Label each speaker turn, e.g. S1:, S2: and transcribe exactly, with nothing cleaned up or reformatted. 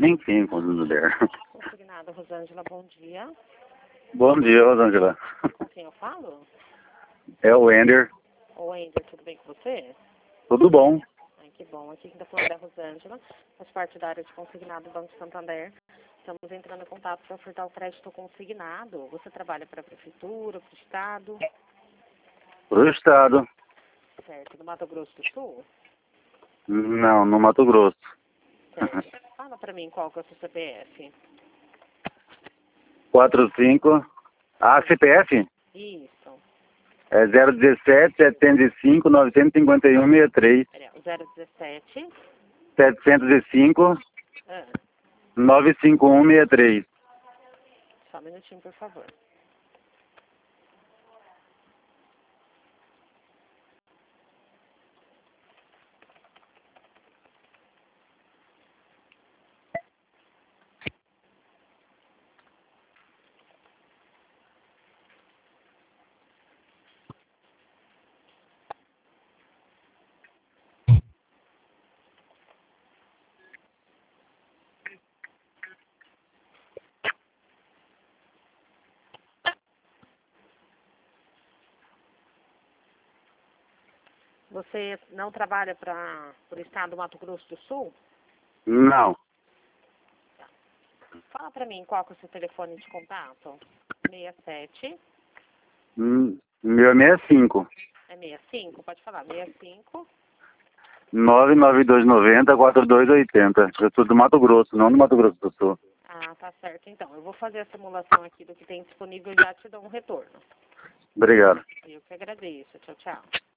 S1: Enfim, quando der.
S2: Consignado, Rosângela, bom dia.
S1: Bom dia, Rosângela.
S2: Com quem eu falo?
S1: É o Ender.
S2: Oi, Ender, tudo bem com você?
S1: Tudo bom?
S2: Ai, que bom. Aqui quem está falando é a Rosângela, faz parte da área de consignado do Banco Santander. Estamos entrando em contato para ofertar o crédito consignado. Você trabalha para a Prefeitura, para o Estado?
S1: Pro estado.
S2: Certo. No Mato Grosso do Sul?
S1: Não, no Mato Grosso.
S2: Certo. Fala para mim qual que é o seu C P F.
S1: quatro cinco. Ah, C P F?
S2: Isso.
S1: É zero um sete, setecentos e cinco, novecentos e cinquenta e um, sessenta e três.
S2: zero um sete.
S1: setecentos e cinco,
S2: Ah,
S1: novecentos e cinquenta e um, sessenta e três.
S2: só um minutinho, por favor. Você não trabalha para o Estado do Mato Grosso do Sul?
S1: Não.
S2: Fala para mim qual que é o seu telefone de contato. sessenta e sete.
S1: Hum, Meu é sessenta e cinco.
S2: É sessenta e cinco? Pode falar. sessenta e cinco.
S1: nove nove dois nove zero, quatro dois oito zero. Eu sou do Mato Grosso, não do Mato Grosso do Sul.
S2: Ah, tá certo. Então, eu vou fazer a simulação aqui do que tem disponível e já te dou um retorno.
S1: Obrigado.
S2: Eu que agradeço. Tchau, tchau.